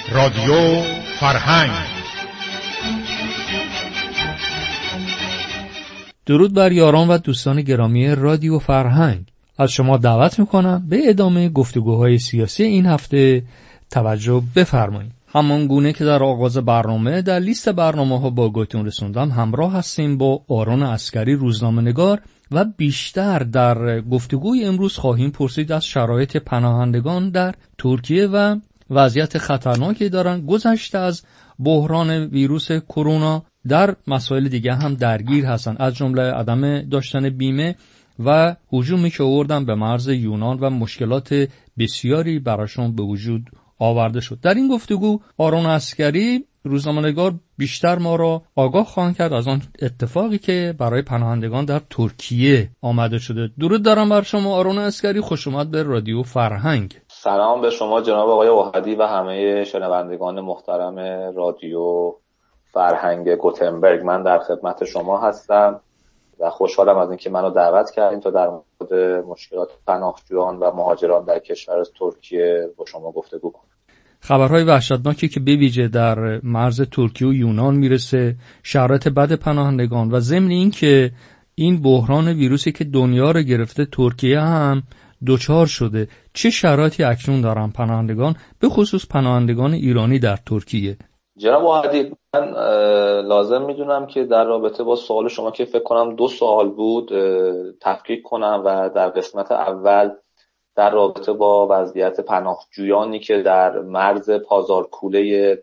رادیو فرهنگ. درود بر یاران و دوستان گرامی رادیو فرهنگ. از شما دعوت میکنم به ادامه گفتگوهای سیاسی این هفته توجه بفرمایید. همان گونه که در آغاز برنامه در لیست برنامه‌ها با گوتون رسوندم، همراه هستیم با آرون عسکری، روزنامه‌نگار، و بیشتر در گفتگوی امروز خواهیم پرسید از شرایط پناهندگان در ترکیه و وضعیت خطرناکی دارن گذشته از بحران ویروس کرونا. در مسائل دیگه هم درگیر هستن، از جمله عدم داشتن بیمه و هجومی که آوردن به مرز یونان و مشکلات بسیاری براشون به وجود آورده شد. در این گفتگو آرون عسکری، روزنامه‌نگار، بیشتر ما را آگاه خواهند کرد از آن اتفاقی که برای پناهندگان در ترکیه آمده شده. درود دارم بر شما آرون عسکری، خوش اومد به رادیو فرهنگ. سلام به شما جناب آقای وحدی و همه شنوندگان محترم رادیو فرهنگ گوتنبرگ. من در خدمت شما هستم و خوشحالم از اینکه منو دعوت کردین تا در مورد مشکلات پناهجویان و مهاجران در کشور ترکیه با شما گفتگو کنم. خبرهای وحشتناکی که به ویژه در مرز ترکیه و یونان میرسه، شرایط بد پناهندگان و ضمن این که این بحران ویروسی که دنیا رو گرفته ترکیه هم دوچار شده. چه شرایطی اکنون دارن پناهندگان، به خصوص پناهندگان ایرانی در ترکیه؟ جناب وحدی، من لازم میدونم که در رابطه با سوال شما که فکر کنم 2 سوال بود تفکیک کنم و در قسمت اول در رابطه با وضعیت پناهجویانی که در مرز پازارکوله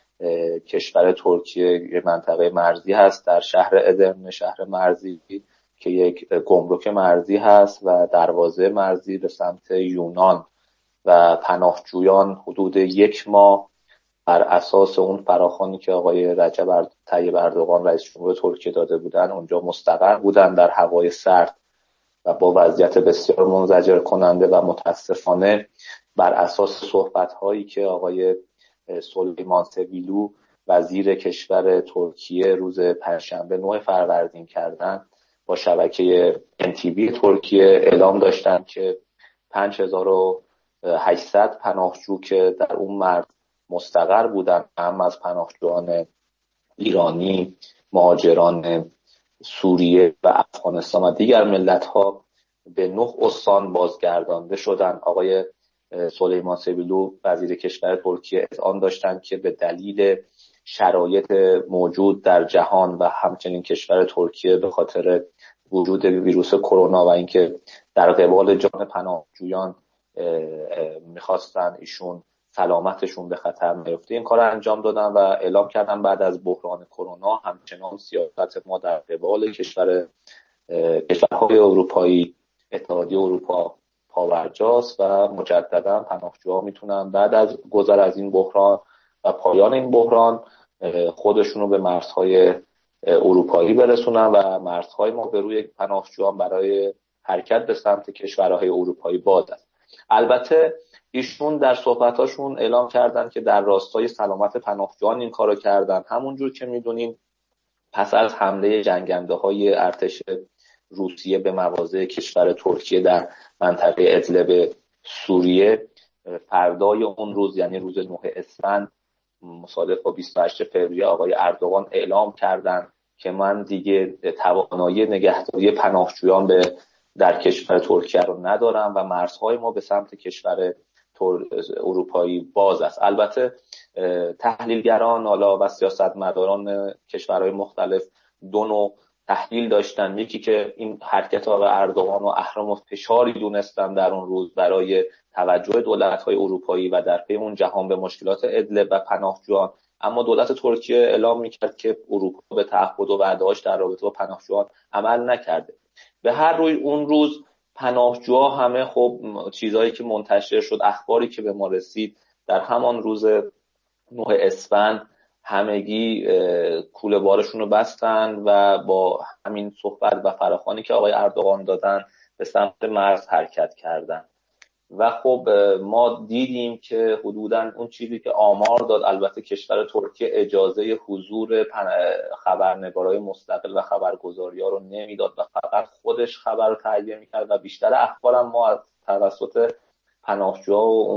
کشور ترکیه، یه منطقه مرزی هست در شهر ادرنه، شهر مرزی که یک گمرک مرزی هست و دروازه مرزی به سمت یونان، و پناهجویان حدود 1 ماه بر اساس اون فراخوانی که آقای رجب طیب اردوغان رئیس جمهور ترکیه داده بودن اونجا مستقر بودن در هوای سرد و با وضعیت بسیار منزجر کننده و متاسفانه بر اساس صحبت‌هایی که آقای سلیمان سویلو وزیر کشور ترکیه روز پنجشنبه 9 فروردین کردن، با شبکه NTV ترکیه اعلام داشتن که 5800 پناهجو که در اون مرز مستقر بودن، هم از پناهجویان ایرانی، مهاجران سوریه و افغانستان و دیگر ملت‌ها، به 9 استان بازگردانده شدند. آقای سلیمان سویلو وزیر کشور ترکیه اذعان داشتند که به دلیل شرایط موجود در جهان و همچنین کشور ترکیه به خاطر وجود ویروس کرونا و اینکه در قبال جان پناهجویان میخواستن ایشون سلامتشون به خطر نیفته، این کار رو انجام دادن و اعلام کردن بعد از بحران کرونا همچنان سیاست ما در قبال کشورهای اروپایی، اتحادیه اروپا پاورجاست و مجددا پناهجوها میتونن بعد از گذر از این بحران و پایان این بحران خودشونو به مرزهای اروپایی برسونن و مرزهای ما به روی پناهجویان برای حرکت به سمت کشورهای اروپایی باز است. البته ایشون در صحبتاشون اعلام کردن که در راستای سلامت پناهجویان این کارو کردن. همونجور که میدونین پس از حمله جنگنده‌های ارتش روسیه به مواضع کشور ترکیه در منطقه ادلب سوریه، فردای اون روز یعنی روز 9 اسفند مصادف با 28 فوریه آقای اردوغان اعلام کردند که من دیگه توانایی نگهداری پناهجویان در کشور ترکیه رو ندارم و مرزهای ما به سمت کشور اروپایی باز است. البته تحلیلگران و سیاستمداران کشورهای مختلف 2 نوع تحلیل داشتن. یکی که این حرکت آقای اردوغان و اهرام و فشاری دونستن در اون روز برای توجه دولت‌های اروپایی و در پی اون جهان به مشکلات ادلب و پناهجویان، اما دولت ترکیه اعلام می‌کرد که اروپا به تعهد و وعده‌اش در رابطه با پناهجویان عمل نکرده. به هر روی اون روز پناهجوها همه خب چیزایی که منتشر شد، اخباری که به ما رسید در همان روز 9 اسفند همگی کوله بارشون رو بستن و با همین صحبت و فراخوانی که آقای اردوغان دادن به سمت مرز حرکت کردن. و خب ما دیدیم که حدوداً اون چیزی که آمار داد، البته کشور ترکیه اجازه حضور خبرنگارای مستقل و خبرگزاری‌ها رو نمیداد و فقط خودش خبر رو تهیه می‌کرد و بیشتر اخبارم ما از توسط پناهجوها و اون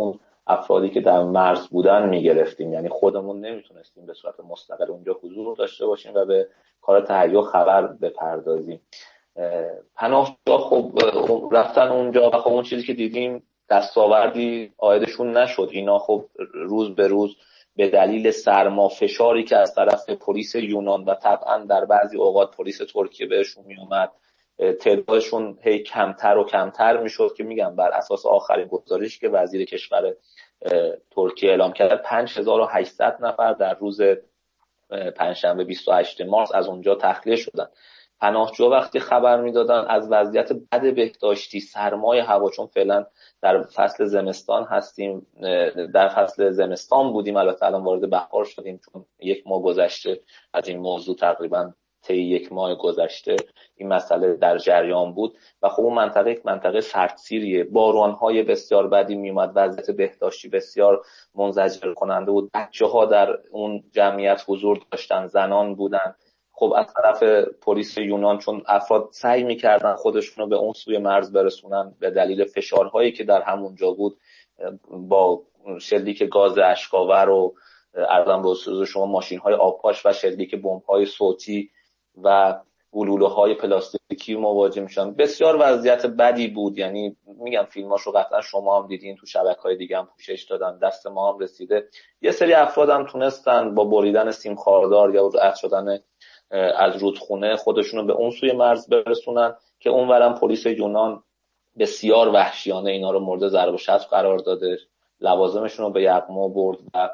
افرادی که در مرز بودن میگرفتیم، یعنی خودمون نمیتونستیم به صورت مستقل اونجا حضور داشته باشیم و به کار تهیه خبر بپردازیم. پناهجوها خب رفتن اونجا و خب اون چیزی که دیدیم دستاوردی عایدشون نشد. اینا خب روز به روز به دلیل سرما فشاری که از طرف پلیس یونان و طبعا در بعضی اوقات پلیس ترکیه بهشون می اومد، تعدادشون هی کمتر و کمتر میشد که میگم بر اساس آخرین گزارشی که وزیر کشور ترکیه اعلام کرد 5800 نفر در روز پنجشنبه 28 مارس از اونجا تخلیه شدن. پناهجوها وقتی خبر میدادن از وضعیت بد بهداشتی، سرمای هوا، چون فعلا در فصل زمستان هستیم، در فصل زمستان بودیم، البته الان وارد بهار شدیم چون 1 ماه گذشته از این موضوع، تقریبا طی 1 ماه گذشته این مسئله در جریان بود و خب اون منطقه یک منطقه سردسیریه، بارانهای بسیار بدی میومد، وضعیت بهداشتی بسیار منزجر کننده بود، بچه‌ها در اون جمعیت حضور داشتن، زنان بودن. خب از طرف پلیس یونان چون افراد سعی میکردن خودشونو به اون سوی مرز برسونن به دلیل فشارهایی که در همونجا بود، با شلیک گاز اشک‌آور و عرضم به حضور شما ماشین‌های آبپاش و شلیک بمب‌های صوتی و گلوله‌های پلاستیکی مواجه میشن. بسیار وضعیت بدی بود، یعنی میگم فیلماشو قطعا شما هم دیدین، تو شبکه‌های دیگه هم پوشش دادن، دست ما هم رسیده. یه سری افراد هم تونستن با بریدن سیم خاردار یا رد شدن از رودخونه خودشونو به اون سوی مرز برسونن که اونورم پلیس یونان بسیار وحشیانه اینا رو مورد ضرب و شتم قرار داده، لوازمشون رو به یغما برد و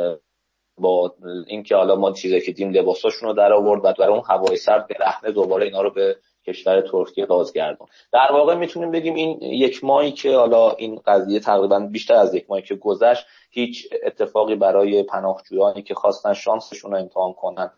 با اینکه حالا ما چیزی که دیدیم لباساشون رو در آورد و برای اون هوای سرد برهنه دوباره اینا رو به کشور ترکیه بازگردون. در واقع میتونیم بگیم این 1 ماهی که حالا این قضیه تقریبا بیشتر از 1 ماهی که گذشت، هیچ اتفاقی برای پناهجویانی که خواستن شانسشون رو امتحان کنن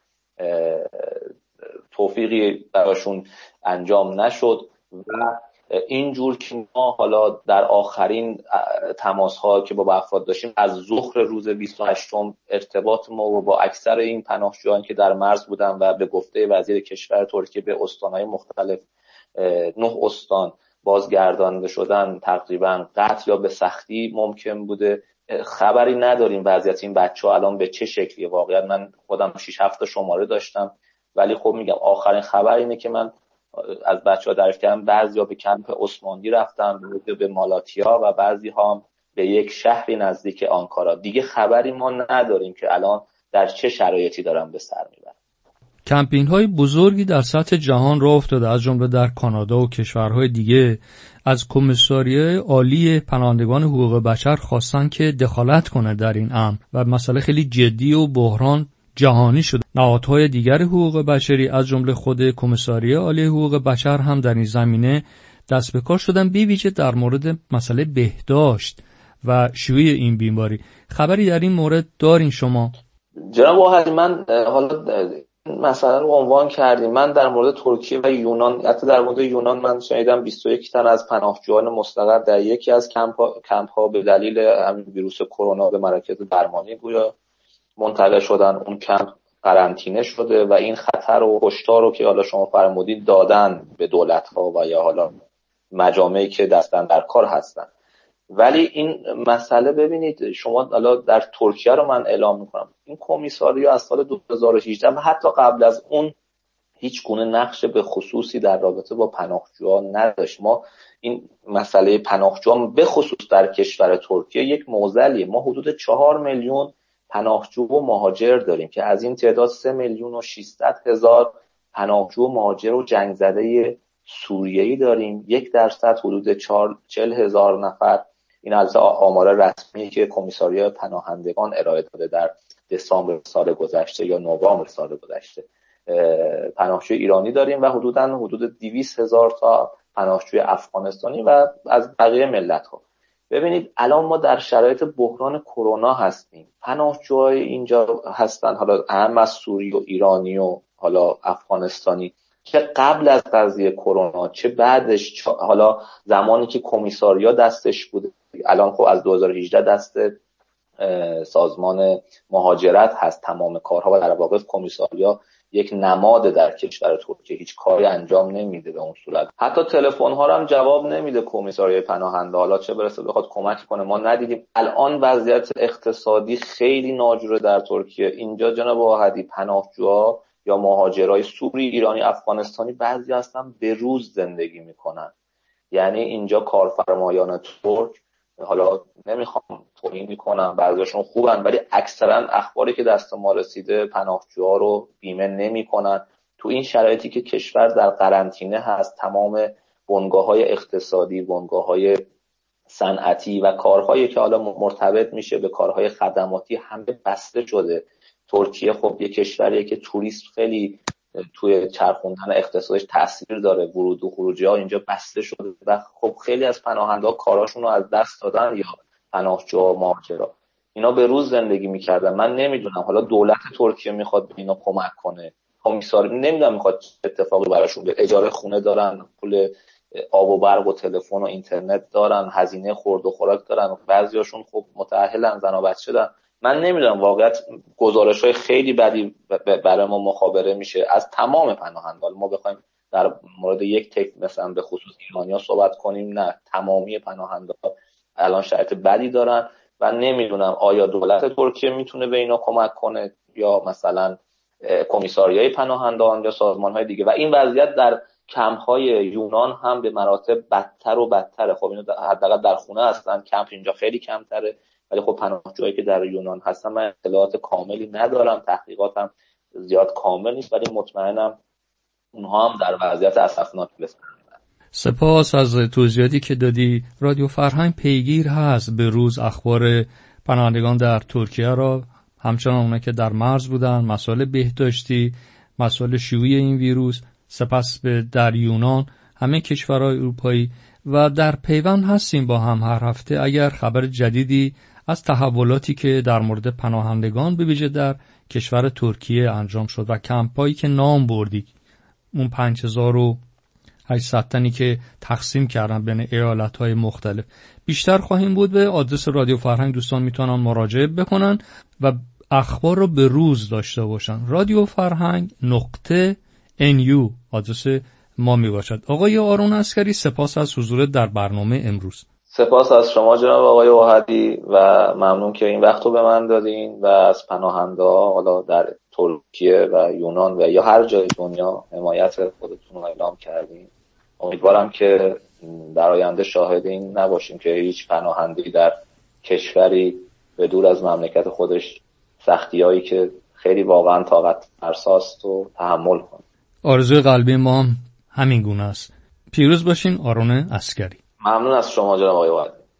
توفیقی براشون انجام نشد و اینجور که ما حالا در آخرین تماس‌ها که با افراد داشتیم از ظهر روز 28م ارتباط ما و با اکثر این پناهجویان که در مرز بودن و به گفته وزیر کشور ترکیه به استان‌های مختلف 9 استان بازگردانده شدن تقریبا قطع یا به سختی ممکن بوده. خبری نداریم وضعیت این بچه‌ها الان به چه شکلیه. واقعا من خودم 6-7 تا شماره داشتم ولی خب میگم آخرین خبر اینه که من از بچه‌ها دریافت کردم بعضیا به کمپ عثمانی رفتن، بعضیا به مالاتیا و بعضی‌ها هم به یک شهری نزدیک آنکارا. دیگه خبری ما نداریم که الان در چه شرایطی دارن به سر میبرن. کمپینگ‌های بزرگی در سطح جهان راه افتاده، از جمله در کانادا و کشورهای دیگه. از کمیساریای عالی پناهندگان حقوق بشر خواستن که دخالت کنه در این امر و مسئله خیلی جدی و بحران جهانی شده. نهادهای دیگر حقوق بشری از جمله خود کمیساریای عالی حقوق بشر هم در این زمینه دست به کار شدن، به ویژه در مورد مسئله بهداشت و شیوع این بیماری. خبری در این مورد دارین شما؟ جناب واحدی، من حالا مثلا رو عنوان کردیم، من در مورد ترکیه و یونان، حتی در مورد یونان من شنیدم 21 تن از پناهجویان مستقر در یکی از کمپ ها به دلیل همین ویروس کرونا به مراکز درمانی گویا منتقل شدن. اون کمپ قرنطینه شده و این خطر و هشدار رو که حالا شما فرمودید دادن به دولت‌ها و یا حالا مجامعی که دستن در کار هستن. ولی این مسئله ببینید شما، حالا در ترکیه رو من اعلام میکنم، این کمیساریات از سال 2018 و حتی قبل از اون هیچ گونه نقش به خصوصی در رابطه با پناهجویان نداشت. ما این مسئله پناهجویان به خصوص در کشور ترکیه یک معضلیه. ما حدود 4 میلیون پناهجو و مهاجر داریم که از این تعداد 3,600,000 پناهجو و مهاجر و جنگ زده سوریه‌ای داریم. 1% حدود 40,000 نفر. این از آمار رسمی که کمیساریات پناهندگان ارائه داده در دسامبر سال گذشته یا نوامبر سال گذشته. پناهجوی ایرانی داریم و حدود 200,000 تا پناهجوی افغانستانی و از بقیه ملت‌ها. ببینید الان ما در شرایط بحران کرونا هستیم. پناهجوهای اینجا هستن، حالا اهم از سوری و ایرانی و حالا افغانستانی، چه قبل از قضیه کرونا چه بعدش، حالا زمانی که کمیساریا دستش بوده، الان خب از 2018 دست سازمان مهاجرت هست تمام کارها و در واقع کمیساریا یک نماد در کشور ترکیه هیچ کاری انجام نمیده به اون صورت. حتی تلفن ها رو هم جواب نمیده کمیساریای پناهنده، حالا چه برسه بخواد کمک کنه ما ندیدیم. الان وضعیت اقتصادی خیلی ناجوره در ترکیه. اینجا جناب وحدی پناهجوها یا مهاجرای سوری، ایرانی، افغانستانی بعضی هستن به روز زندگی میکنن. یعنی اینجا کارفرمایان ترک، حالا نمیخوام توهین میکنم، بعضیشون خوبن ولی اکثرا اخباری که دست ما رسیده پناهجوها رو بیمه نمیکنن. تو این شرایطی که کشور در قرنطینه هست، تمام بنگاه‌های اقتصادی، بنگاه‌های صنعتی و کارهایی که حالا مرتبط میشه به کارهای خدماتی همه بسته شده. ترکیه خب یه کشوریه که توریست خیلی توی چرخوندن اقتصادش تاثیر داره، ورود و خروجی‌ها اینجا بسته شده و خب خیلی از پناهنده‌ها کاراشون رو از دست دادن یا پناهجوها، مهاجرا اینا به روز زندگی می‌کردن. من نمیدونم حالا دولت ترکیه میخواد به اینا کمک کنه، کمیساری نمیدونم میخواد چه اتفاقی براشون بیفته. اجاره خونه دارن، پول آب و برق و تلفن و اینترنت دارن، هزینه خورد و خوراک دارن، بعضیاشون خب متأهلن، زن و بچه دارن. من نمیدونم، واقعیت گزارش‌های خیلی بدی برای ما مخابره میشه از تمام پناهندگان. ما بخوایم در مورد یک تک مثلا به خصوص ایرانی‌ها صحبت کنیم، نه، تمامی پناهندگان الان شرایط بدی دارن و نمیدونم آیا دولت ترکیه میتونه به اینا کمک کنه یا مثلا کمیساریای پناهندگان یا سازمان‌های دیگه. و این وضعیت در کمپ‌های یونان هم به مراتب بدتر و بدتره. خب اینا حداقل در خونه هستن، کمپ اینجا خیلی کمتره، ولی خب پناهجوهایی که در یونان هستن من اطلاعات کاملی ندارم، تحقیقاتم زیاد کامل نیست، ولی مطمئنم اونها هم در وضعیت اسفناکی هستن. سپاس از توضیحاتی که دادی. رادیو فرهنگ پیگیر هست به روز اخبار پناهندگان در ترکیه را، همچنان اونا که در مرز بودن، مسائل بهداشتی، مسائل شیوع این ویروس، سپس به در یونان، همه کشورهای اروپایی و در پیوند هستیم با هم هر هفته. اگر خبر جدیدی از تحولاتی که در مورد پناهندگان به ویژه در کشور ترکیه انجام شد و کمپایی که نام بردی، اون 5800 تنی که تقسیم کردن بین ایالت‌های مختلف، بیشتر خواهیم بود. به آدرس رادیو فرهنگ دوستان میتونن مراجعه بکنن و اخبار رو به روز داشته باشن. رادیو فرهنگ .nu آدرس ما می باشد. آقای آرون عسکری، سپاس از حضور در برنامه امروز. سپاس از شما جناب آقای وحدی و ممنون که این وقت رو به من دادین و از پناهنده‌ها حالا در ترکیه و یونان و یا هر جای دنیا حمایت خودتون رو اعلام کردین. امیدوارم که در آینده شاهد این نباشیم که هیچ پناهنده‌ای در کشوری به دور از مملکت خودش سختی‌هایی که خیلی واقعا طاقت فرساست و تحمل کنه. آرزوی قلبی ما هم همین گونه است. پیروز باشین. آرون عسکری. ممنون از شما جناب آقای وحدی.